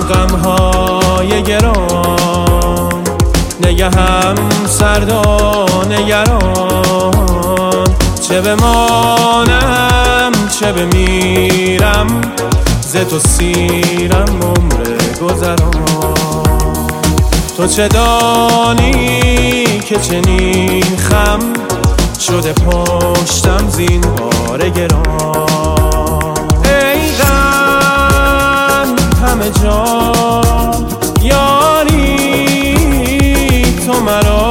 غمهای گران، نگهم سرد و نگران. چه بمانم چه بمیرم، ز تو سیرم عمر گذران. تو چه دانی که چنین خم شده پشتم زین بار گران. ای غم همه جا یاری تو مرا،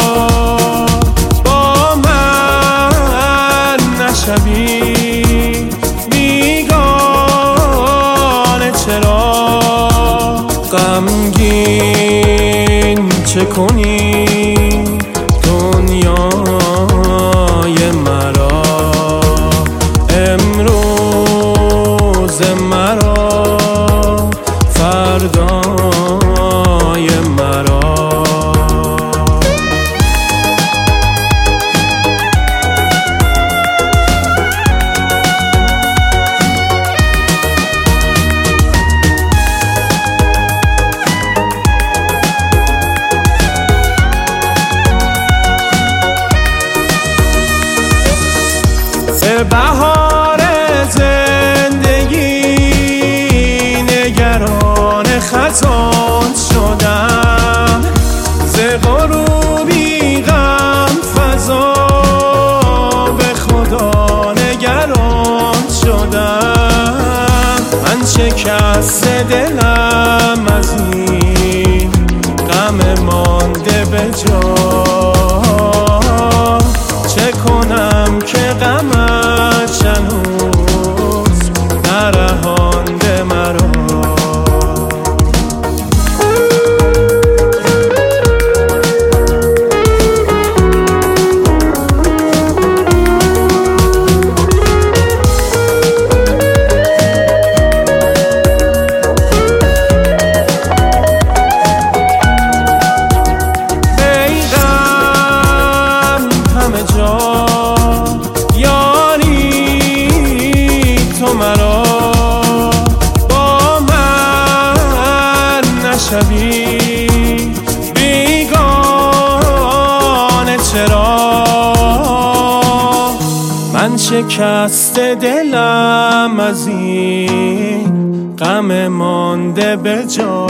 با من نشوی بیگانه. چرا غمگین چه کنی دنیای مرا، امروز مرا فردای مرا. بهار زندگی نگران خطات شدم، ز غروبی غم فزا به خدا نگران شدم. من شکست دلم از این غم مانده به جا، چه کنم که غمش هنوز نرهانده مرا. ای غم همه جا مرا، با من نشوی بیگانه. چرا من شکست دلم از این غم مانده به جا،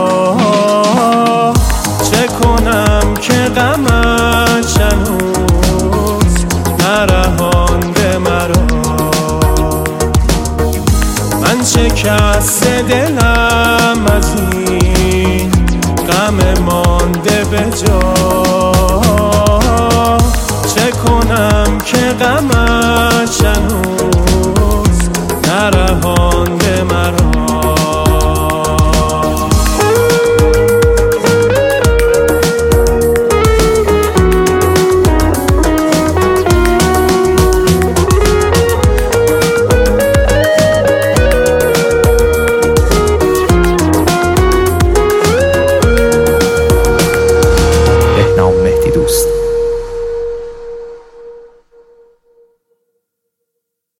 چه کنم که غمش هنوز نرهانده مرا. من شکست دلم از این غم مانده به جا، چه کنم که غمش هنوز نرهانده